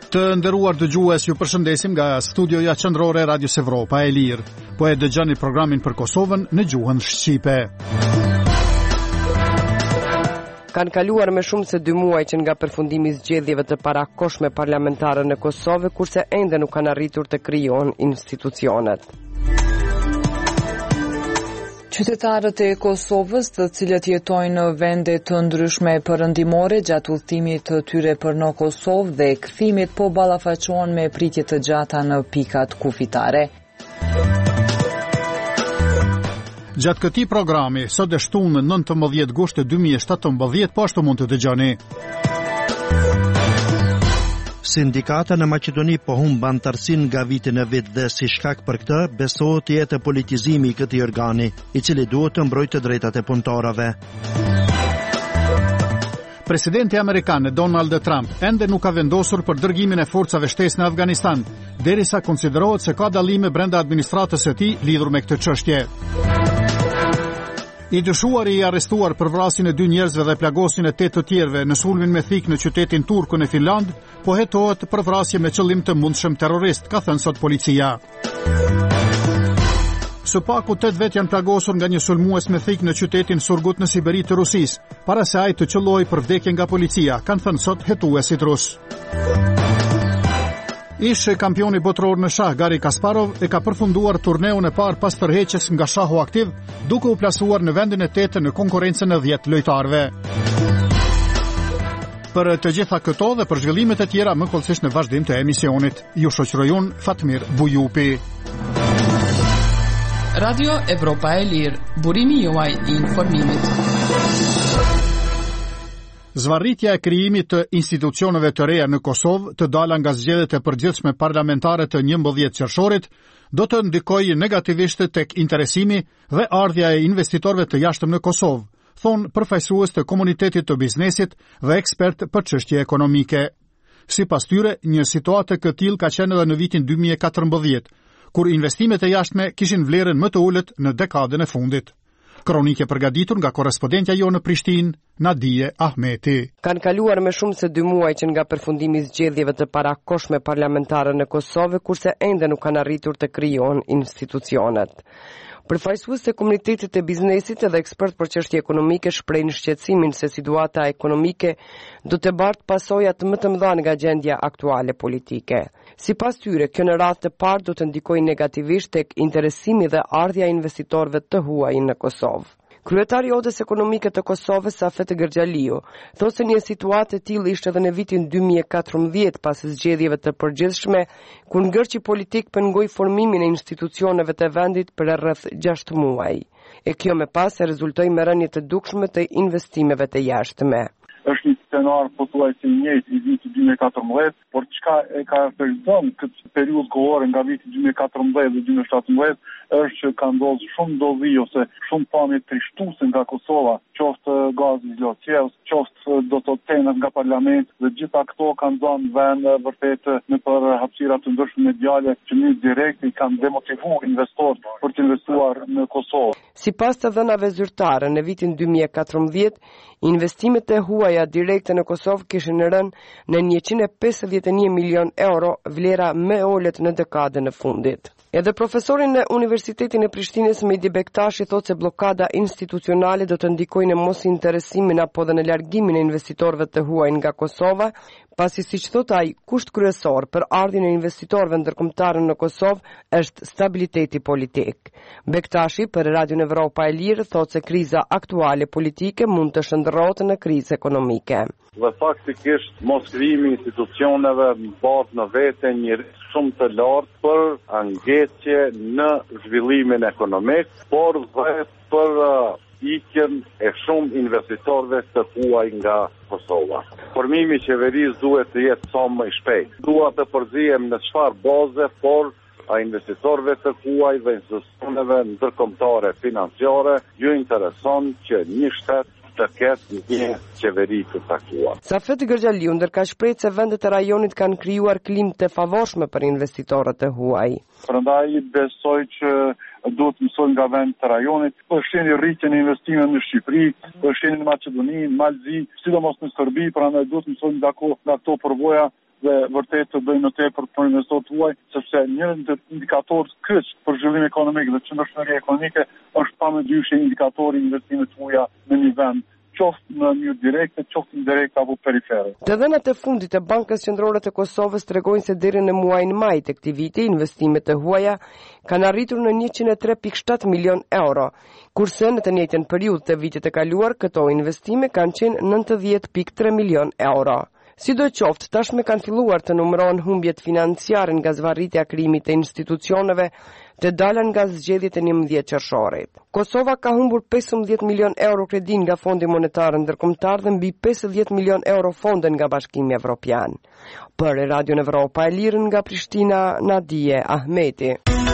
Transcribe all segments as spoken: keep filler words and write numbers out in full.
Të nderuar dëgjues, ju përshëndesim nga studioja qendrore e Radios Evropa e Lirë. Po e dëgjoni programin për Kosovën në gjuhën shqipe. Kanë kaluar me shumë se dy muaj që nga përfundimi i zgjedhjeve të parakohshme parlamentare në Kosovë, kurse ende nuk kanë arritur të krijohen institucionet. Qytetarët e Kosovës, të cilët jetojnë në vende të ndryshme perëndimore gjatë udhëtimit të tyre për në Kosovë dhe kthimit, po ballafaqohen me pritje të gjata në pikat kufitare. Gjatë këtij programi, sot e shtunë nëntëmbëdhjetë gusht dy mijë e shtatëmbëdhjetë, po ashtu mund të dëgjoni. Sindikata në Maqedoni po humb antarësinë nga viti në vit dhe si shkak për këtë besohet të jetë politizimi i këtij organi, i cili duhet të mbrojtë të drejtat e punëtorëve. Presidenti amerikan Donald Trump ende nuk ka vendosur për dërgimin e forcave shtesë në Afganistan, derisa konsiderohet se ka dallime brenda administratës së tij lidhur me këtë çështje. I dyshuari i arrestuar për vrasjen e dy njerëzve dhe plagosjen e tetë të tjerëve në sulmin me thik në qytetin turku në Finland, po hetohet për vrasje me qëllim të mundshëm terrorist, ka thënë sot policia. Së paku tetë vet janë plagosur nga një sulmues me thik në qytetin Surgut në Siberi të Rusisë, para se ai të qellojë për vdekje nga policia, kanë thënë sot hetuesit rus. Ish kampioni botror në shah Garri Kasparov e ka përfunduar turneun e parë pas tërheqjes nga shahu aktiv, duke u plasuar në vendin e tetë në konkurrencën e dhjetë lojtarëve. Për të gjitha këto dhe për zhvillimet e tjera më kollësisht në vazhdim të emisionit, ju shoqëroj unë Fatmir Bujupi. Radio Evropa e Lirë, burimi juaj i informimit. Zvarritja e krijimit të institucioneve të reja në Kosovë, të dala nga zgjedhjet e përgjithshme parlamentare të njëmbëdhjetë qershorit, do të ndikojë negativisht tek interesimi dhe ardhja e investitorëve të jashtëm në Kosovë, thonë përfaqësues të komunitetit të biznesit dhe ekspert për çështje ekonomike. Sipas tyre, një situatë e këtillë ka qenë edhe në vitin dy mijë e katërmbëdhjetë, kur investimet e jashtme kishin vlerën më të ulët në dekadën e fundit. Kronike përgatitur nga korrespondentja jonë në Prishtinë, Nadije Ahmeti. Kanë kaluar me shumë se dy muaj që nga përfundimi i zgjedhjeve të parakohshme parlamentare në Kosovë, kurse ende nuk kanë arritur të krijohen institucionet. Përfaqësues të komunitetit të biznesit dhe ekspert për çështje ekonomike shprehin shqetësimin se situata ekonomike do të bartë pasojat më të mëdha nga gjendja aktuale politike. Sipas tyre, kjo në radhë të parë do të ndikojë negativisht tek interesimi dhe ardhja e investitorëve të huaj në Kosovë. Kryetari i Odës Ekonomike të Kosovës, Safet Gërxhaliu, thotë se një situatë e tillë ishte edhe në vitin dy mijë e katërmbëdhjetë pas zgjedhjeve të përgjithshme, kur ngërçi politik pengoi formimin e institucioneve të vendit për rreth gjashtë muaj. E kjo me pas se rezultoi me rënje të dukshme të investimeve të jashtme. Është një scenar pothuajse i njëjtë i vitit dy mijë e katërmbëdhjetë, por çka e karakterizon këtë periudhë kohore nga viti dy mijë e katërmbëdhjetë dhe dy mijë e shtatëmbëdhjetë është që ka ndodhur shumë ndodhi ose shumë pamje trishtuese nga Kosova, qoftë gazi i Locievs, qoftë do të tenat nga parlament, dhe gjitha këto kanë dhënë vend vërtet në për hapësira të ndryshme mediale që në direkt i kanë demotivuar investorët për të investuar në Kosovë. Sipas të dhënave zyrtare, në vitin dy mijë e katërmbëdhjetë, investimet e huaja direkte në Kosovë kishin rënë në njëqind e pesëdhjetë e një milion euro, vlera më e ulët në dekadën e fundit. Edhe profesorin në Universitetin e Prishtinës Mehdi Bektashi thotë se blokada institucionale do të ndikojë në mos interesimin apo dhe në largimin e investitorëve të huaj nga Kosova, pasi siç thotë ai, kusht kryesor për ardhin e investitorëve ndërkombëtar në Kosovë është stabiliteti politik. Bektashi për Radio Evropa e Lirë thotë se kriza aktuale politike mund të shndërrohet në krizë ekonomike. Dhe faktikisht mos krijimi i institucioneve mbat në vete një risk shumë të lartë për angjetje në zhvillimin ekonomik, por dhe për uh, ikjen e shumë investitorëve të huaj nga Kosova. Formimi i qeverisë duhet të jetë sa më i shpejtë. Dua të përzihem në çfarë baze, por a investitorëve të huaj dhe institucioneve ndërkombëtare financiare ju intereson që një shtet të ketë një qeveri të caktuar. Safet Gërxhaliu ndërka shprehë se vendet e rajonit kanë krijuar klimë të favorshme për investitorët e huaj. Prandaj besoj që duhet mësojmë nga vend të rajonit, për sheni rritjen e investimeve në Shqipëri, për sheni në Maqedoni, në Malzi, sidomos në Serbi, prandaj duhet mësojmë nga nga këto përvoja dhe vërtet të bëjnë më tepër për investorët tuaj, sepse një ndër indikatorët kryes për zhvillim ekonomik dhe qëndrueshmëri ekonomike është pa më dyshje indikatori i investimeve tuaja në një vend, qoftë në mënyrë direkte, qoftë indirekte apo perifere. Të dhënat e fundit të Bankës Qendrore të Kosovës tregojnë se deri në muajin maj të këtij viti investimet e huaja kanë arritur në njëqind e tre pikë shtatë milion euro, kurse në të njëjtën periudhë të vitit të kaluar këto investime kanë qenë nëntëdhjetë pikë tre milion euro. Sidoqoftë, tashmë kanë filluar të numërohen humbjet financiare nga zvarritja e krijimit të institucioneve të dalën nga zgjedhjet e njëmbëdhjetë qershorit. Kosova ka humbur pesëmbëdhjetë milion euro kredi nga Fondi Monetar Ndërkombëtar dhe mbi pesëdhjetë milion euro fonde nga Bashkimi Evropian. Për Radio Evropa e Lirë nga Prishtina, Nadije Ahmeti.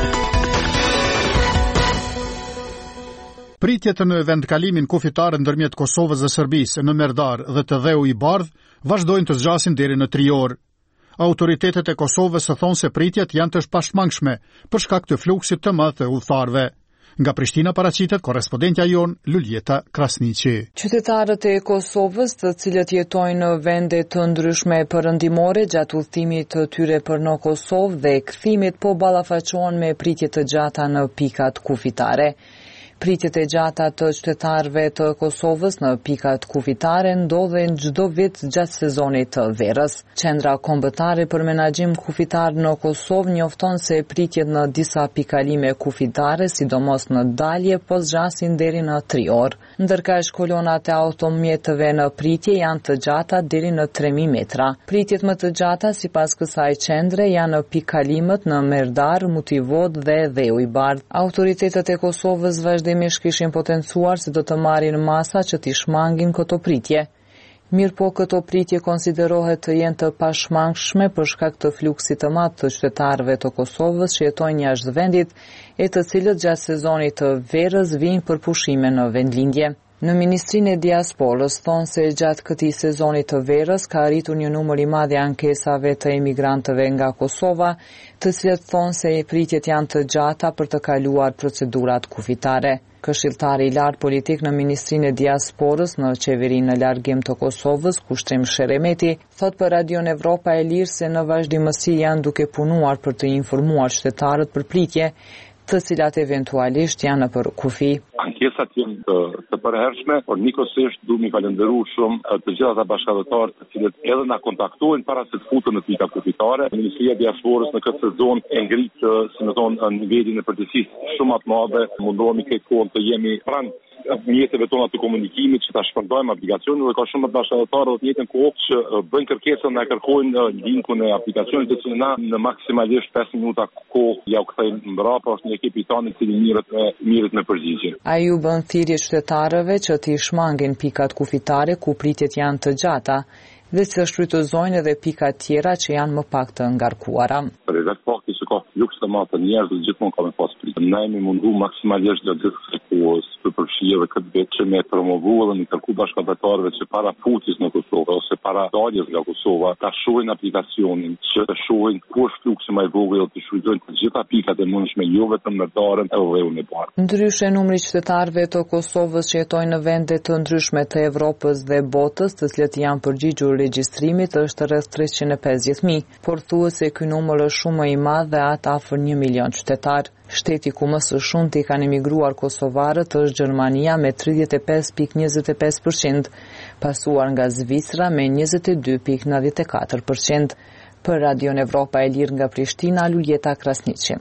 Pritjet në vendkalimin kufitare ndërmjet Kosovës dhe Serbisë në Merdar dhe të Dheu i Bardh vazhdojnë të zgjasin deri në tri orë. Autoritetet e Kosovës thonë se pritjet janë të pashmangshme për shkak të fluksit të madh të udhëtarëve. Nga Prishtina paraqitet korrespondentja jon Luljeta Krasniqi. Qytetarët e Kosovës, të cilët jetojnë në vende të ndryshme perëndimore gjatë udhëtimit të tyre për në Kosovë dhe kthimit, po ballafaqohen me pritje të gjata në pikat kufitare. Pritjet e gjata të qytetarëve të Kosovës në pikat kufitare ndodhen çdo vit gjatë sezonit të verës. Qendra kombëtare për menaxhim kufitar në Kosovë njofton se pritjet në disa pikalime kufitare, sidomos në dalje, po zgjasin deri në tri orë, ndërkaq kolonat e automjetëve në pritje janë të gjata deri në tre mijë metra. Pritjet më të gjata sipas kësaj qendre janë në pikalimet në Merdar, Mutivod dhe Dheu i Bardh. Autoritetet e Kosovës vazhdimisht kishin potencuar se do të marrin masa që t'i shmangin këto pritje. Mirë po këto pritje konsiderohet të jenë të pashmangshme për shkak të fluksit të madh të qytetarëve të Kosovës që jetojnë jashtë vendit e të cilët gjatë sezonit të verës vijnë për pushime në vendlindje. Në Ministrinë e Diasporës thonë se gjatë këtij sezonit të verës ka arritur një numër i madh i ankesave të emigrantëve nga Kosova, të cilët thonë se pritjet janë të gjata për të kaluar procedurat kufitare. Këshilltari i lartë politik në Ministrinë e Diasporës në Qeverinë në Largim të Kosovës, Kushtrim Sheremeti, thot për Radio Evropa e Lirë se në vazhdimësi janë duke punuar për të informuar qytetarët për pritje, të cilat eventualisht janë për kufi. Ankesat janë të, të përhershme, por nikosisht duhet mi falënderuar shumë të gjitha ata bashkëdhëtarë të cilët edhe na kontaktojnë para se të futen në pika kufitare. Ministria e Diasporës në këtë sezon e ngrit, si më thonë, nivelin e përgjegjësisë shumë të madhe. Mundohemi këtë kohë të jemi pranë mjeteve tona të komunikimit që ta shpërndajmë aplikacionin dhe ka shumë të bashkëdhëtarë të njëjtën kohë që bëjnë kërkesën na kërkojnë linkun e aplikacionit të cilën na në maksimalisht pesë minuta kohë ja u kthejmë mbrapa, është një ekip i tonë i cili mirët me mirët me përgjigje. Ai u bën thirrje qytetarëve që t'i shmangin pikat kufitare ku pritjet janë të gjata dhe të shfrytëzojnë edhe pika tjera që janë më pak të ngarkuara. Për rreth fakti se ka fluks të madh të njerëzve gjithmonë ka me pas pritje. Ne jemi mundu maksimalisht gjatë gjithë kohës të përfshirë këtë vit që me promovu dhe me kërku bashkëdhëtarëve që para futjes në Kosovë ose para daljes nga Kosova ta shohin aplikacionin, që të shohin ku është fluksi më i vogël, të shfrytëzojnë të gjitha pikat e mundshme, jo vetëm Merdarën e Dheun e Bardhë. Ndryshe, numri i qytetarëve të Kosovës që jetojnë në vende të ndryshme të Evropës dhe botës, të cilët janë përgjigjur regjistrimit, është rreth treqind e pesëdhjetë mijë, por thuhet se ky numër është shumë më i madh dhe atë afër një milion qytetar. Shteti ku më së shumti kanë emigruar kosovarët është Gjermania me tridhjetë e pesë pikë njëzet e pesë përqind, pasuar nga Zvicra me njëzet e dy pikë nëntëdhjetë e katër përqind. Për Radio Evropa e Lirë nga Prishtina, Luljeta Krasniqi.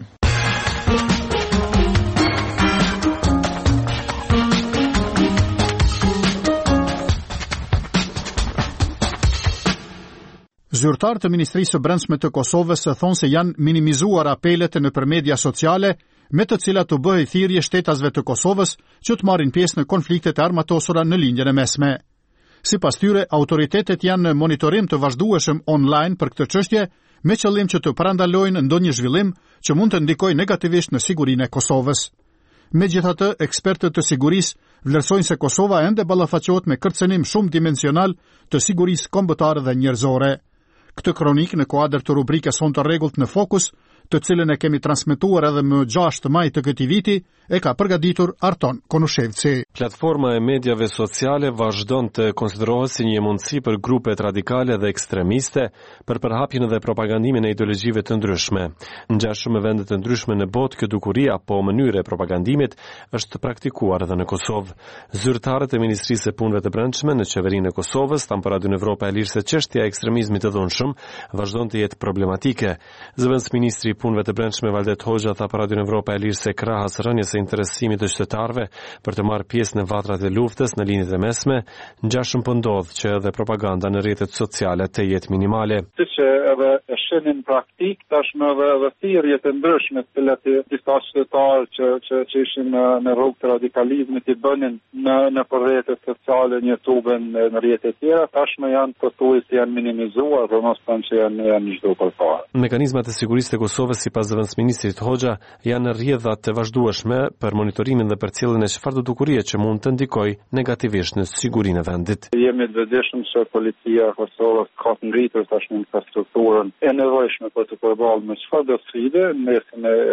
Zyrtar të Ministrisë së Brendshme të Kosovës thonë se janë minimizuar apelet nëpër media sociale me të cilat u bëhej thirrje shtetasve të Kosovës që të marrin pjesë në konfliktet e armatosura në lindjen e mesme. Sipas tyre, autoritetet janë në monitorim të vazhdueshëm online për këtë çështje me qëllim që të parandalojnë ndonjë zhvillim që mund të ndikojë negativisht në sigurinë e Kosovës. Megjithatë, ekspertët të sigurisë vlerësojnë se Kosova ende ballafaqohet me kërcënim shumë dimensional të sigurisë kombëtare dhe njerëzore. Këtë kronik në kuadër të rubrikës Son të rregullt në Fokus të cilën e kemi transmetuar edhe më gjashtë maj të këtij viti, e ka përgatitur Arton Konushevci. Platforma e mediave sociale vazhdon të konsiderohet si një mundësi për grupet radikale dhe ekstremiste për përhapjen dhe propagandimin e ideologjive të ndryshme. Në shumë vende të ndryshme në botë, kjo dukuri apo mënyrë e propagandimit është praktikuar edhe në Kosovë. Zyrtarët e Ministrisë së Punëve të Brendshme në qeverinë e Kosovës thanë për Radio Evropa e Lirë se çështja e ekstremizmit të dhunshëm vazhdon të jetë problematike. Zëvendës ministri i Punëve të Brendshme Valdet Hoxha tha për Radio Evropa e Lirë se krahas rënies së interesimit të qytetarëve për të marrë pjesë në vatrat e luftës në linjët e mesme, ngjashëm po ndodh që edhe propaganda në rrjetet sociale të jetë minimale. Siç edhe e shenin praktik tashmë edhe edhe thirrje të ndryshme të cilat disa qytetarë që që, që ishin në, në rrugë të radikalizmit i bënin në në rrjetet sociale, në YouTube, në rrjete të tjera, tashmë janë pothuajse janë minimizuar, dhe mos thonë që janë janë çdo përpara. Mekanizmat e sigurisë të Kosovës sipas zëvendës ministrit Hoxha janë në rrjedha të vazhdueshme për monitorimin dhe përcjelljen e çfarëdo dukurie që mund të ndikojë negativisht në sigurinë e vendit. Jemi të vetëdijshëm se policia e Kosovës ka ngritur tashmë infrastrukturën e nevojshme për të përballur me çfarëdo sfide në mesin e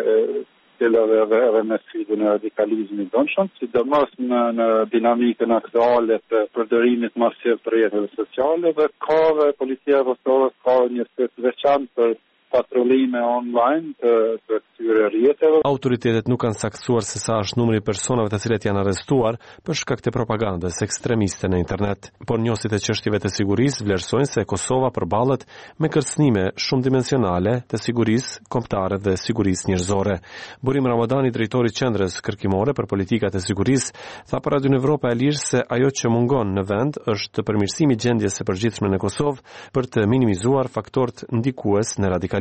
cilave edhe me sfidën e radikalizmit dhunshëm, sidomos në, në dinamikën aktuale të përdorimit masiv të rrjeteve sociale, dhe ka dhe policia e Kosovës ka një set veçantë për patrullime online të, të këtyre rrjeteve. Autoritetet nuk kanë saktuar se sa është numri i personave të cilët janë arrestuar për shkak të propagandës ekstremiste në internet. Por njësit e çështjeve të sigurisë vlerësojnë se Kosova përballet me kërcënime shumë dimensionale të sigurisë kombëtare dhe sigurisë njerëzore. Burim Ramadani, drejtori i Qendrës Kërkimore për Politikat e Sigurisë, tha për Radio Evropa e Lirë se ajo që mungon në vend është përmirësimi i gjendjes së përgjithshme në Kosovë për të minimizuar faktorët ndikues në radikalizëm.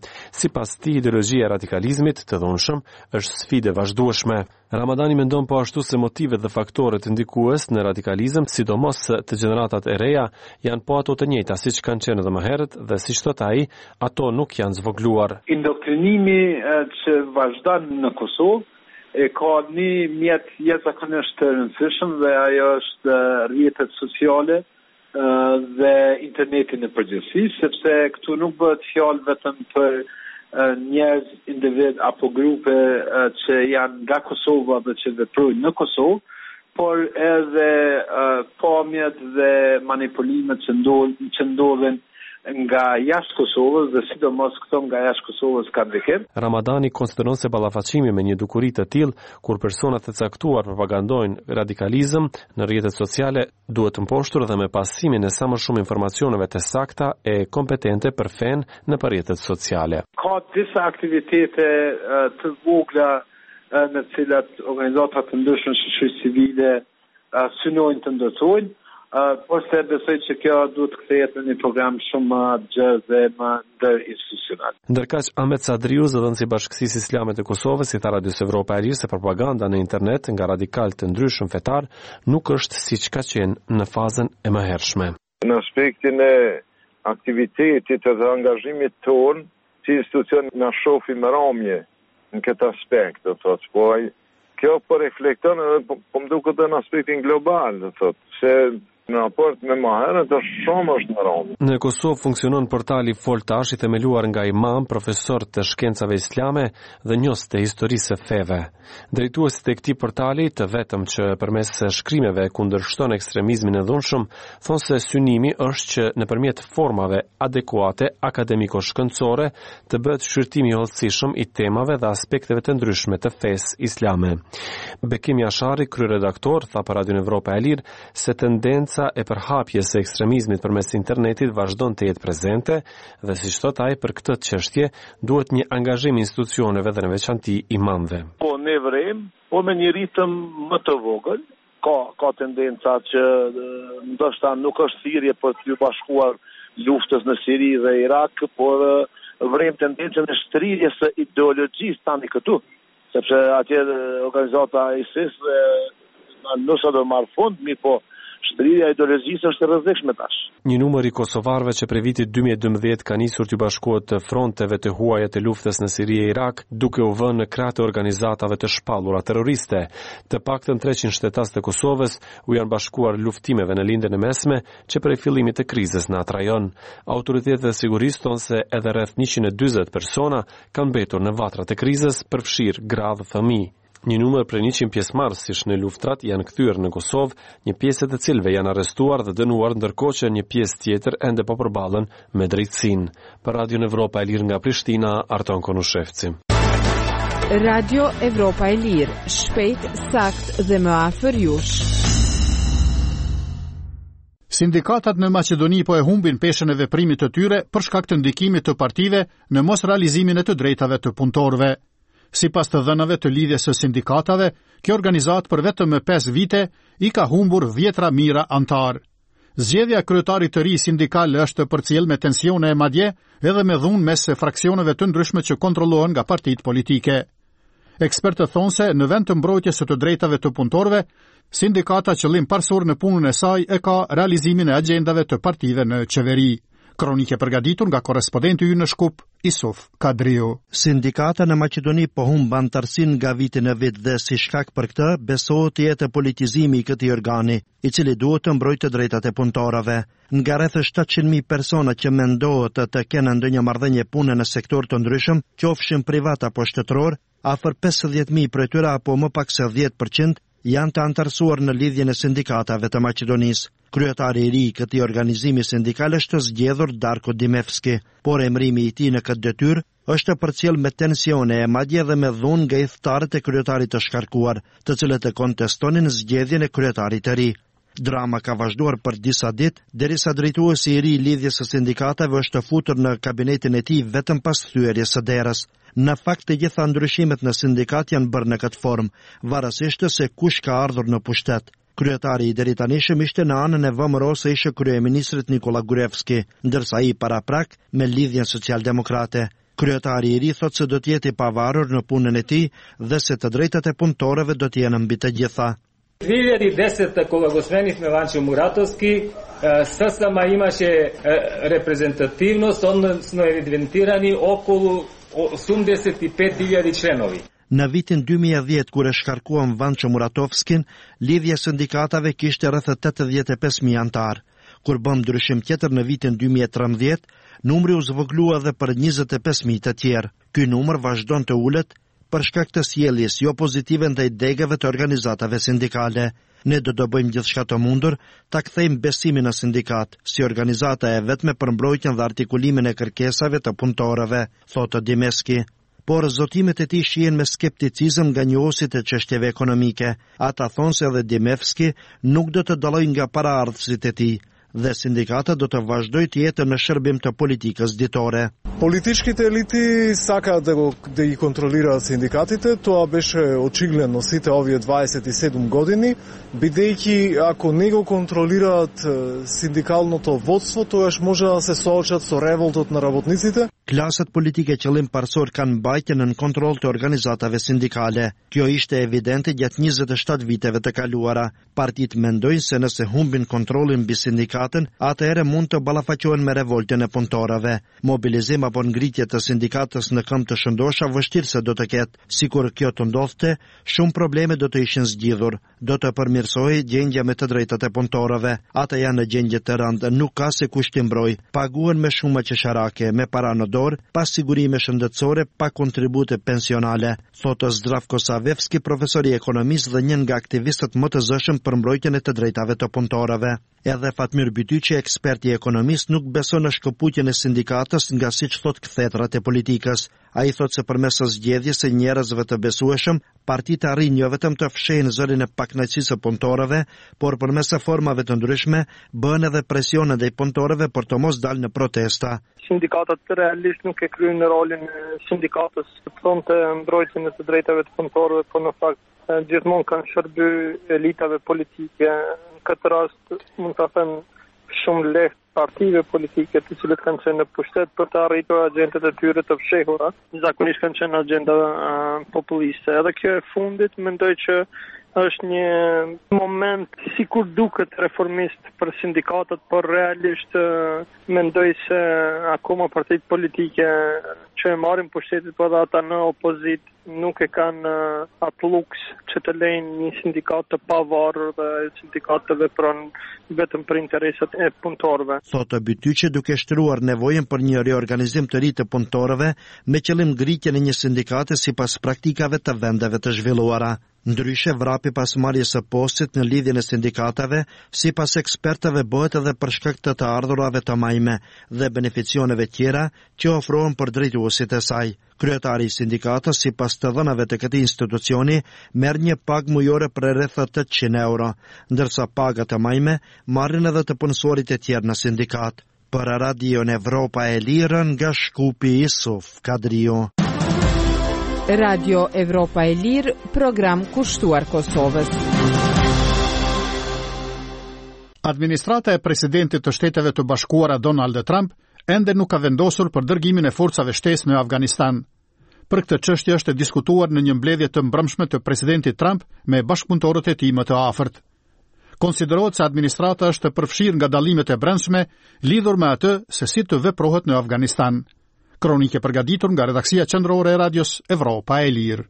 Sipas tij, ideologjia e radikalizmit të dhunshëm është sfidë vazhdueshme. Ramadani mendon po ashtu se motivet dhe faktorët ndikues në radikalizëm, sidomos të gjeneratat e reja, janë po ato të njëjta siç kanë qenë edhe më herët dhe siç thot ai, ato nuk janë zvogluar. Indoktrinimi që vazhdon në Kosovë e ka një mjet jashtëzakonisht të rëndësishëm dhe ajo është rrjetet sociale dhe internetin në përgjithësi, sepse këtu nuk bëhet fjalë vetëm për njerëz, individ apo grupe që janë nga Kosova dhe që veprojnë në Kosovë, por edhe pamjet dhe manipulimet që ndodhin që ndodhin nga jashtë Kosovës dhe sidomos këto nga jashtë Kosovës kanë ndikim. Ramadani konsideron se ballafaqimi me një dukuri të tillë, kur personat e caktuar propagandojnë radikalizëm në rrjetet sociale, duhet të mposhtur dhe me pasimin e sa më shumë informacioneve të sakta e kompetente për fen në rrjetet sociale. Ka disa aktivitete të vogla në të cilat organizata të ndryshme shoqërisë civile synojnë të ndërtojnë. Uh, por se besoj që kjo duhet kthehet në një program shumë më gjatë dhe më ndërinstitucional. Ndërkaq Ahmet Sadriu, zëdhënësi i Bashkësisë Islame të Kosovës, i tha Radios Evropa e Lirë se propaganda në internet nga radikal të ndryshëm fetar nuk është siç ka qenë në fazën e mëhershme. Në aspektin e aktivitetit dhe angazhimit ton, si institucion na shohim me ramje në këtë aspekt, do thotë, po kjo po reflekton edhe po, po më duket edhe në aspektin global, do thotë, se në raport me më herët është shumë është në rëndë. Në Kosovë funksionon portali Foltash, i themeluar nga imam, profesor të shkencave islame dhe njohës të historisë së feve. Drejtuesit e këtij portali, të vetëm që përmes shkrimeve kundërshton ekstremizmin e dhunshëm, thonë se synimi është që nëpërmjet formave adekuate akademiko-shkencore të bëhet shqyrtimi i hollësishëm i temave dhe aspekteve të ndryshme të fesë islame. Bekim Jashari, kryeredaktor, tha për Radio Evropa e Lirë se tendenca e përhapjes së ekstremizmit përmes internetit vazhdon të jetë prezente dhe siç thot ai, për këtë çështje duhet një angazhim i institucioneve dhe në veçanti imamëve. Po ne vrem, po me një ritëm më të vogël, ka ka tendenca që ndoshta nuk është thirrje për të bashkuar luftës në Siri dhe Irak, por vrem tendencën e shtrirjes së ideologjisë tani këtu, sepse atje organizata ISIS nëse do marr fund, mi po shtrirja e ideologjisë është e rrezikshme tash. Një numër i kosovarëve që prej vitit dy mijë e dymbëdhjetë ka nisur të bashkohet të fronteve të huaja të luftës në Siri e Irak, duke u vënë në krah të organizatave të shpallura terroriste. Të paktën treqind shtetas të Kosovës u janë bashkuar luftimeve në lindjen e mesme që prej fillimit të krizës në atë rajon. Autoritetet e sigurisë thonë se edhe rreth njëqind e dyzet persona kanë mbetur në vatrat e krizës, përfshirë gra dhe fëmijë. Një numër prej njëqind pjesëmarrësish në luftrat janë kthyer në Kosovë, një pjesë të cilëve janë arrestuar dhe dënuar, ndërkohë që një pjesë tjetër ende po përballen me drejtësinë. Për Radio Evropa e Lirë nga Prishtina, Arton Konushevci. Radio Evropa e Lirë, shpejt, sakt dhe më afër jush. Sindikatat në Maqedoni po e humbin peshën e veprimit të tyre për shkak të ndikimit të partive në mos realizimin e të drejtave të punëtorëve. Sipas të dhënave të lidhjes së sindikatave, kjo organizat për vetëm me pesë vite i ka humbur dhjetra mijë antar. Zgjedhja e kryetarit të ri sindikal është përcjell me tensione e madje edhe me dhunë mes fraksioneve të ndryshme që kontrollohen nga partitë politike. Ekspertët thonë se në vend të mbrojtjes së të drejtave të punëtorëve, sindikata qëllim parsor në punën e saj e ka realizimin e agjendave të partive në qeveri. Kronike përgatitur nga korrespondenti ynë në Shkup, Isuf Kadriu. Sindikata në Maqedoni po humb antarësinë nga viti në vit dhe si shkak për këtë besohet të jetë politizimi i këtij organi, i cili duhet të mbrojtë të drejtat e punëtorëve. Nga rreth shtatëqind mijë persona që mendohet të kenë ndonjë marrëdhënie pune në sektor të ndryshëm, qofshin privat apo shtetëror, afër pesëdhjetë mijë prej tyre apo më pak se dhjetë përqind janë të antarësuar në lidhjen e sindikatave të Maqedonisë. Kryetari i ri i këtij organizimi sindikal është zgjedhur Darko Dimevski, por emrimi i tij në këtë detyrë është përcjell me tensione e madje edhe me dhunë nga idhëtarët e kryetarit të shkarkuar, të cilët e kontestonin zgjedhjen e kryetarit të ri. Drama ka vazhduar për disa ditë, derisa drejtuesi i ri i lidhjes së sindikatave është futur në kabinetin e tij vetëm pas thyerjes së derës. Në fakt, të gjitha ndryshimet në sindikat janë bërë në këtë formë, varësisht se kush ka ardhur në pushtet. Kryetari i deri tanishëm ishte në anën e V M R-s së ishte kryeministrit Nikola Gruevski, ndërsa ai paraprak me lidhjen socialdemokrate. Kryetari i ri thotë se do të jetë i pavarur në punën e tij dhe se të drejtat e punëtorëve do të jenë mbi të gjitha. две тысячи десета, кога го сменивме Ванчо Муратовски, ССМ имаше репрезентативност, односно евидентирани околу осумдесет и пет илјади членови. Në vitin dy mijë e dhjetë, kur e shkarkuan Vancho Muratovskin, lidhja e sindikatave kishte rreth tetëdhjetë e pesë mijë antar. Kur bëm ndryshim tjetër në vitin dy mijë e trembëdhjetë, numri u zvoglua edhe për njëzet e pesë mijë të tjerë. Ky numër vazhdon të ulet për shkak të sjelljes jo pozitive ndaj degave të organizatave sindikale. Ne do të bëjmë gjithçka të mundur ta kthejmë besimin në sindikat, si organizata e vetme për mbrojtjen dhe artikulimin e kërkesave të punëtorëve, thotë Dimeski. Por zotimet e tij shihen me skepticizëm nga njohësit e çështjeve ekonomike. Ata thonë se edhe Dimevski nuk do të dallojë nga paraardhësit e tij dhe sindikata do të vazhdojë të jetë në shërbim të politikës ditore. Политическите елити сакаат да го да ги контролираат синдикатите, тоа беше очигледно сите овие дваесет и седум години, бидејќи ако не го контролираат синдикалното водство, тогаш може да се соочат со револтот на работниците. Klasat politike qëllim parsor kanë mbajtjen në kontroll të organizatave sindikale. Kjo ishte evidente gjatë njëzet e shtatë viteve të kaluara. Partitë mendojnë se nëse humbin kontrollin mbi sindikatën, atëherë mund të ballafaqohen me revoltën e punëtorëve. Mobilizim apo ngritje të sindikatës në këmbë të shëndosha vështirë se do të ketë. Sikur kjo të ndodhte, shumë probleme do të ishin zgjidhur. Do të përmirësohej gjendja me të drejtat e punëtorëve. Ata janë në gjendje të rëndë, nuk ka se kush t'i mbrojë. Paguhen me shumë qesharake, me para në dorë, pas sigurime shëndetësore, pa kontribute pensionale, thotë Zdravko Savevski, profesor i ekonomisë dhe një nga aktivistët më të zëshëm për mbrojtjen e të drejtave të punëtorëve. Edhe Fatmir Bytyqi, eksperti i ekonomisë, nuk beson në shkëputjen e sindikatës nga siç thotë kthetrat e politikës. Ai thotë se përmes së zgjedhjes së njerëzve të besueshëm, partitë arrin jo vetëm të fshehin zërin e pakënaqësisë së punëtorëve, por përmes formave të ndryshme bën edhe presion ndaj punëtorëve për të mos dalë në protesta. Sindikatat realisht nuk e kryejnë rolin e sindikatës të pronte mbrojtjen e të drejtave të punëtorëve, por në fakt gjithmonë kanë shërby elitave politike. Në këtë rast mund ta them shumë lehtë partive politike të cilët kanë qenë në pushtet për të arritur agjendat e tyre të fshehura, zakonisht kanë qenë agenda uh, populiste. Edhe kjo e fundit mendoj që është një moment sikur duket reformist për sindikatët, por realisht mendoj se akoma partitë politike që e marrin pushtetit po dhe ata në opozit nuk e kanë atë luks që të lejnë një sindikat të pavarur dhe sindikat të vepron vetëm për interesat e punëtorëve. Thotë Bytyqi duke shtruar nevojën për një reorganizim të ri të punëtorëve me qëllim ngritjen e një sindikate sipas praktikave të vendeve të zhvilluara. Ndryshe, vrapi pas marrjes së postit në lidhjen e sindikatave, sipas ekspertëve bëhet edhe për shkak të të ardhurave të majme dhe beneficioneve tjera që ofrohen për drejtuesit e saj. Kryetari i sindikatës, sipas të dhënave të këtij institucioni, merr një pagë mujore për rreth tetëqind euro, ndërsa pagat e majme marrin edhe të punësorit e tjerë në sindikat. Për Radion Evropa e Lirë nga Shkupi Isuf Kadrio. Radio Evropa e Lirë, program kushtuar Kosovës. Administrata e presidentit të Shteteve të Bashkuara Donald Trump ende nuk ka vendosur për dërgimin e forcave shtesë në Afganistan. Për këtë çështje është diskutuar në një mbledhje të mbrëmshme të presidentit Trump me bashkëpunëtorët e tij më të afërt. Konsiderohet se administrata është përfshirë nga dallimet e brendshme lidhur me atë se si të veprohet në Afganistan. Kronike përgatitur nga redaksia qendrore e radios Evropa e Lirë.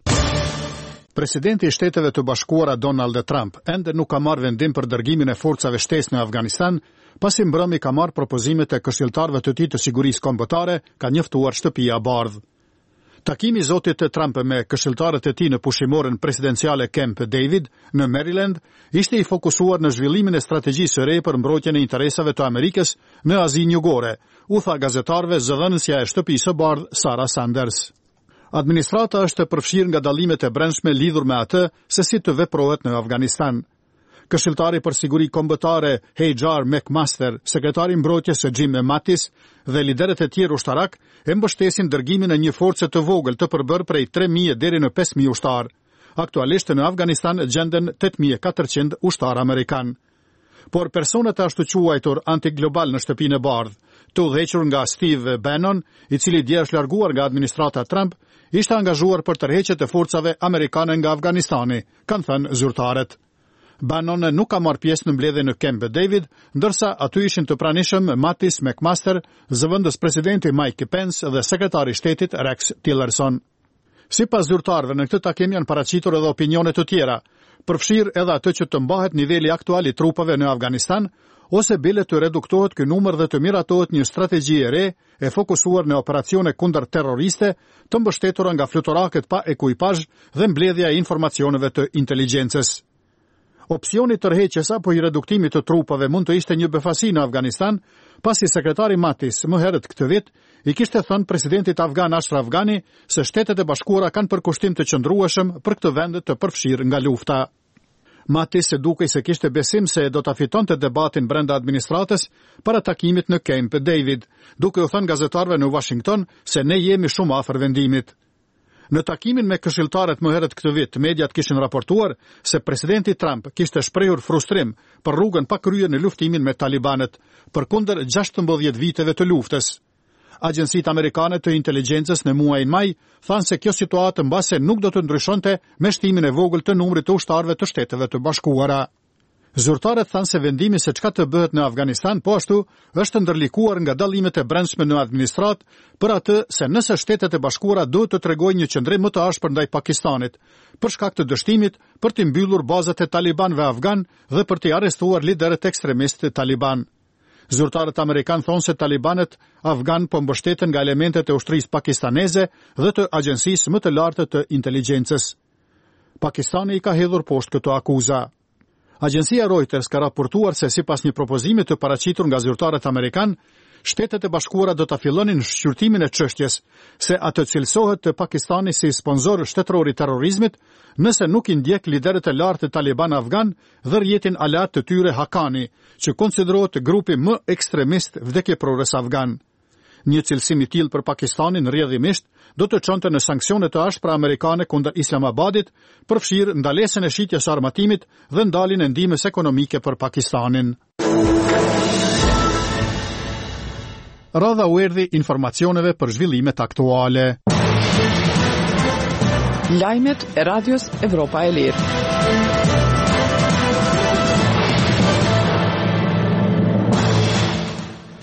Presidenti i Shteteve të Bashkuara Donald Trump ende nuk ka marrë vendim për dërgimin e forcave shtesë në Afganistan, pasi mbrëmi ka marrë propozimet e këshilltarëve të tij të sigurisë kombëtare, ka njoftuar Shtëpia e Bardhë. Takimi i zotit të Trump me këshilltarët e tij në pushimorën presidenciale Camp David në Maryland ishte i fokusuar në zhvillimin e strategjisë së re për mbrojtjen e interesave të Amerikës në Azinë Jugore, u tha gazetarëve zëdhënësja e Shtëpisë së Bardhë Sarah Sanders. Administrata është përfshirë nga dallimet e brendshme lidhur me atë se si të veprohet në Afganistan. Këshilltari për siguri kombëtare Hajar McMaster, sekretari mbrojtjes së Jim Mattis dhe liderët e tjerë ushtarak e mbështesin dërgimin e një force të vogël të përbërë prej tre mijë deri në pesë mijë ushtar. Aktualisht në Afganistan gjenden tetë mijë e katërqind ushtar amerikan. Por personat e ashtu quajtur antiglobal në Shtëpinë e Bardhë, të udhëhequr nga Steve Bannon, i cili dje është larguar nga administrata Trump, ishte angazhuar për tërheqjet e forcave amerikane nga Afganistani, kanë thënë zyrtarët. Bannon nuk ka marrë pjesë në mbledhjen në Camp David, ndërsa aty ishin të pranishëm Mattis, McMaster, zëvendës presidenti Mike Pence dhe sekretari i shtetit Rex Tillerson. Sipas zyrtarëve, në këtë takim janë paraqitur edhe opinione të tjera, përfshirë edhe atë që të mbahet niveli aktual i trupave në Afganistan, ose bile të reduktohet ky numër dhe të miratohet një strategji e re e fokusuar në operacione kundër terroriste, të mbështetura nga fluturakët pa ekuipazh dhe mbledhja e informacioneve të inteligjencës. Opsioni tërheqjes apo i reduktimit të trupave mund të ishte një befasi në Afganistan, pasi sekretari Mattis më herët këtë vit i kishte thënë presidentit afgan Ashraf Ghani se Shtetet e Bashkuara kanë përkushtim të qëndrueshëm për këtë vend të përfshirë nga lufta. Mattis e dukej se kishte besim se do ta fitonte debatin brenda administratës para takimit në Camp David, duke u thënë gazetarëve në Washington se ne jemi shumë afër vendimit. Në takimin me këshilltarët më herët këtë vit, mediat kishin raportuar se presidenti Trump kishte shprehur frustrim për rrugën pa kryer në luftimin me talibanët, përkundër gjashtëmbëdhjetë viteve të luftës. Agjencitë amerikane të inteligjencës në muajin maj thanë se kjo situatë mbase nuk do të ndryshonte me shtimin e vogël të numrit të ushtarëve të Shteteve të Bashkuara. Zyrtarët thanë se vendimi se çka të bëhet në Afganistan po ashtu është ndërlikuar nga dallimet e brendshme në administratë për atë se nëse Shtetet e Bashkuara duhet të tregojnë një qëndrim më të ashpër ndaj Pakistanit për shkak të dështimit për të mbyllur bazat e talibanëve afgan dhe për të arrestuar liderët ekstremistë taliban. Zyrtarët amerikanë thonë se talibanët afgan po mbështeten nga elementet e ushtrisë pakistaneze dhe të agjencisë më të lartë të inteligjencës. Pakistani i ka hedhur poshtë këto akuza. Agjencia Reuters ka raportuar se sipas një propozimi të paraqitur nga zyrtarët amerikan, Shtetet e Bashkuara do ta fillonin shqyrtimin e çështjes se atë cilësohet të Pakistani si sponsor shtetëror i terrorizmit, nëse nuk i ndjek liderët e lartë të Taliban afgan dhe rrjetin alat të tyre Haqqani, që konsiderohet grupi më ekstremist vdekjeprores afgan. Një cilësim i tillë për Pakistanin rrjedhimisht do të çonte në sanksione të ashpra amerikane kundër Islamabadit, përfshirë ndalesën e shitjes së armatimit dhe ndaljen e ndihmës ekonomike për Pakistanin. Radha u erdhi informacioneve për zhvillimet aktuale. Lajmet e Radios Evropa e Lirë.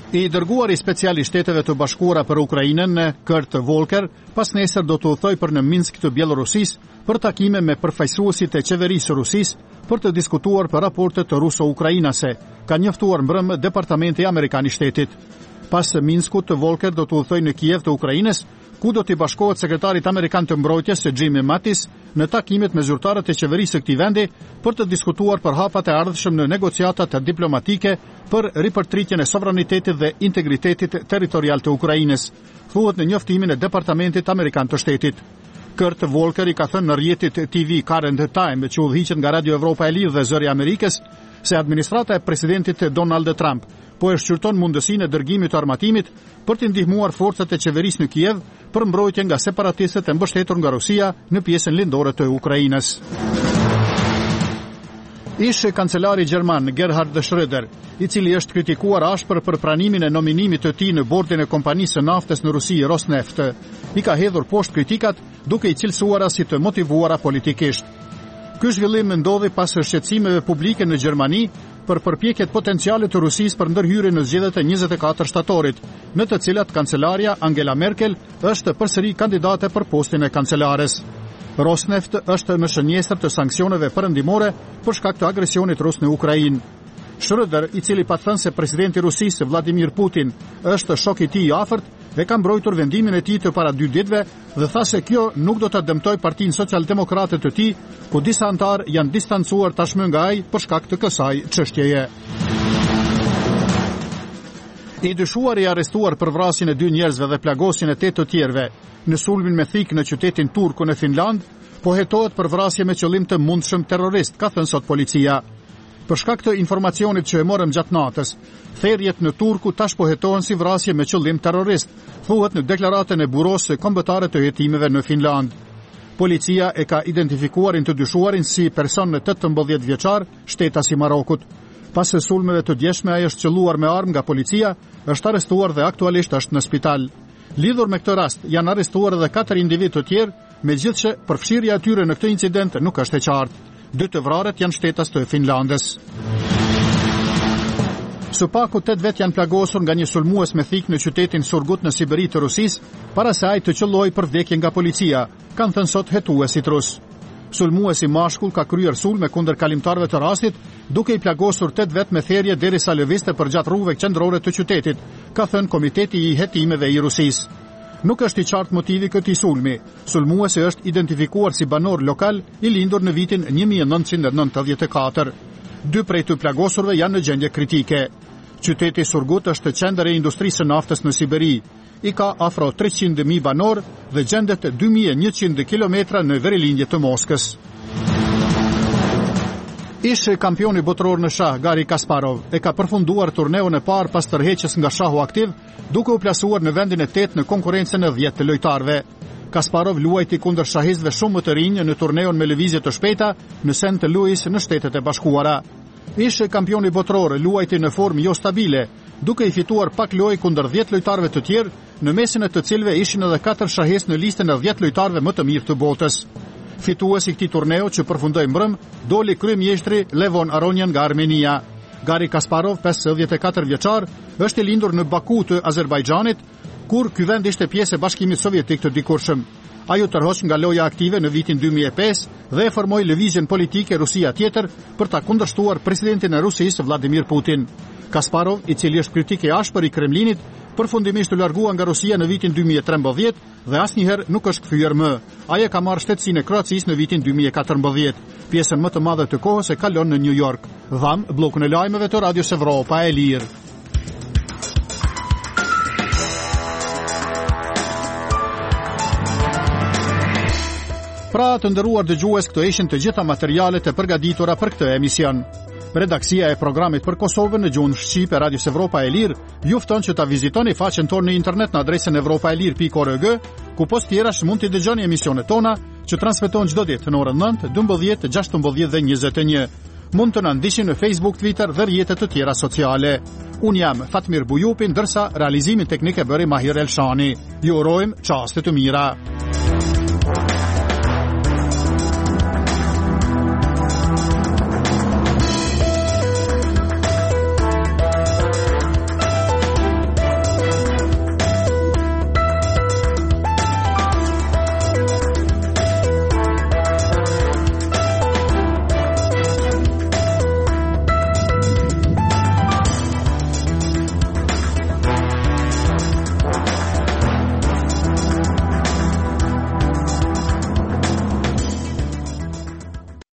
I dërguari special i Shteteve të Bashkuara për Ukrainën, Kurt Volker, pas nesër do të udhtoj për në Minsk të Bjelorusisë për takime me përfaqësuesit e qeverisë së Rusisë për të diskutuar për raportet të ruso-ukrainase, ka njoftuar mbrëm Departamenti Amerikan i Shtetit. Pas Minskut, Volker do të udhtoj në Kiev të Ukrainës, ku do t'i bashkohet sekretarit amerikan të mbrojtjes Jim Mattis në takimet me zyrtarët e qeverisë së këtij vendi për të diskutuar për hapat e ardhshëm në negociatat diplomatike për ripërtritjen e sovranitetit dhe integritetit territorial të Ukrainës, thuhet në njoftimin e Departamentit Amerikan të Shtetit. Kurt Volker i ka thënë në rrjetit T V Current Time, që udhëhiqet nga Radio Evropa e Lirë dhe Zëri i Amerikës, se administrata e presidentit Donald Trump po e shqyrton mundësinë e dërgimit të armatimit për të ndihmuar forcat e qeverisë në Kiev për mbrojtje nga separatistët e mbështetur nga Rusia në pjesën lindore të Ukrainës. Ish kancelari gjerman Gerhard Schröder, i cili është kritikuar ashpër për pranimin e nominimit të tij në bordin e kompanisë së naftës në Rusi, Rosneft, i ka hedhur poshtë kritikat duke i cilësuara si të motivuara politikisht. Ky zhvillim ndodhi pas shqetësimeve publike në Gjermani për përpjekjet potenciale të Rusisë për ndërhyrje në zgjedhjet e njëzet e katër shtatorit, në të cilat kancelaria Angela Merkel është përsëri kandidate për postin e kancelares. Rosneft është në shënjestër të sanksioneve perëndimore për shkak të agresionit rus në Ukrainë. Schröder, i cili pa thënë se presidenti i Rusisë Vladimir Putin është shok i tij i afërt, dhe ka mbrojtur vendimin e tij të para dy ditëve dhe tha se kjo nuk do të dëmtojë Partinë Socialdemokrate të tij, ku disa antar janë distancuar tashmë nga ai për shkak të kësaj çështjeje. I dyshuar i arrestuar për vrasjen e dy njerëzve dhe plagosjen e tetë të tjerëve në sulmin me thik në qytetin Turku në Finland, po hetohet për vrasje me qëllim të mundshëm terrorist, ka thënë sot policia. Për shkak të informacionit që e morëm gjatë natës, therrjet në Turku tash po hetohen si vrasje me qëllim terrorist, thuhet në deklaratën e Burosë Kombëtare të Hetimeve në Finland. Policia e ka identifikuarin të dyshuarin si person në tetëmbëdhjetë vjeçar, shtetas i Marokut. Pas së sulmeve të djeshme, ai është qelluar me armë nga policia, është arrestuar dhe aktualisht është në spital. Lidhur me këtë rast, janë arrestuar edhe katër individ të tjerë, megjithse përfshirja e tyre në këtë incident nuk është e qartë. Dy të vrarët janë shtetas të Finlandës. Së paku tetë vet janë plagosur nga një sulmues me thik në qytetin Surgut në Siberi të Rusisë, para se ai të qellojë për vdekje nga policia, kanë thënë sot hetuesit rus. Sulmuesi mashkull ka kryer sulme kundër kalimtarëve të rastit, duke i plagosur tetë vet me therrje derisa lëvizte përgjatë rrugëve qendrore të qytetit, ka thënë Komiteti i Hetimeve i Rusisë. Nuk është i qartë motivi këtij sulmi. Sulmuesi është identifikuar si banor lokal i lindur në vitin një mijë e nëntëqind e nëntëdhjetë e katër. Dy prej të plagosurve janë në gjendje kritike. Qyteti Surgut është qendër e industrisë së naftës në Siberi. I ka afro treqind mijë banor dhe gjendet dy mijë e njëqind kilometra në verilindje të Moskës. Ish kampioni botror në shah Gari Kasparov e ka përfunduar turneun e parë pas tërheqjes nga shahu aktiv, duke u plasuar në vendin e tetë në konkurrencën e dhjetë të lojtarëve. Kasparov luajti kundër shahistëve shumë më të rinj në turneun me lëvizje të shpejta në Saint Louis në Shtetet e Bashkuara. Ish kampioni botror luajti në formë jo stabile, duke i fituar pak lojë kundër dhjetë lojtarëve të tjerë, në mesin e të cilëve ishin edhe katër shahistë në listën e dhjetë lojtarëve më të mirë të botës. Fituesi i këtij turneu që përfundoi mbrëm doli kryeministri Levon Aronyan nga Armenia. Gari Kasparov, pesëdhjetë e katër vjeçar, është i lindur në Baku të Azerbajxhanit, kur ky vend ishte pjesë e Bashkimit Sovjetik të dikurshëm. Ai u tërhoq nga loja aktive në vitin dy mijë e pesë dhe e formoi lëvizjen politike Rusia tjetër për ta kundërshtuar presidentin e Rusisë Vladimir Putin. Kasparov, i cili është kritik i ashpër i Kremlinit, përfundimisht u largua nga Rusia në vitin dy mijë e trembëdhjetë dhe asnjëherë nuk është kthyer më. Ai e ka marrë shtetësinë e Kroacisë në vitin dy mijë e katërmbëdhjetë. Pjesën më të madhe të kohës e kalon në New York. Dham bllokun e lajmeve të Radios Evropa e Lirë. Pra të nderuar dëgjues, këto ishin të gjitha materialet e përgatitura për këtë emision. Redaksia e programit për Kosovën në gjuhën shqipe Radios Evropa e Lirë ju fton që ta vizitoni faqen tonë në internet në adresën evropaelir pikë org, ku post tjerash mund të dëgjoni emisionet tona që transmetohen çdo ditë në orën nëntë, dymbëdhjetë, gjashtëmbëdhjetë dhe njëzet e një. Mund të na ndiqni në Facebook, Twitter dhe rrjetet të tjera sociale. Unë jam Fatmir Bujupi, ndërsa realizimin teknik e bëri Mahir Elshani. Ju urojmë çaste të mira.